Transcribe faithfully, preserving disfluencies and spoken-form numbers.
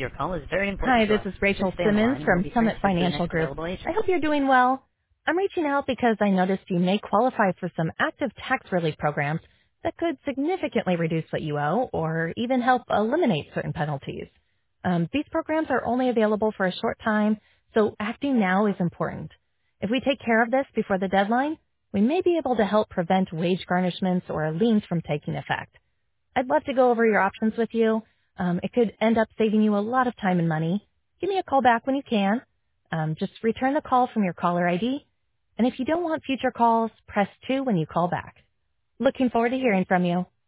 Your call is very important Hi, to this us. is Please Rachel stay on the Simmons line and you'll from be Summit transferred to the Financial next Group. available I agent. hope you're doing well. I'm reaching out because I noticed you may qualify for some active tax relief programs that could significantly reduce what you owe or even help eliminate certain penalties. Um, these programs are only available for a short time, so acting now is important. If we take care of this before the deadline, we may be able to help prevent wage garnishments or liens from taking effect. I'd love to go over your options with you. Um, it could end up saving you a lot of time and money. Give me a call back when you can. Um, just return the call from your caller I D. And if you don't want future calls, press two when you call back. Looking forward to hearing from you.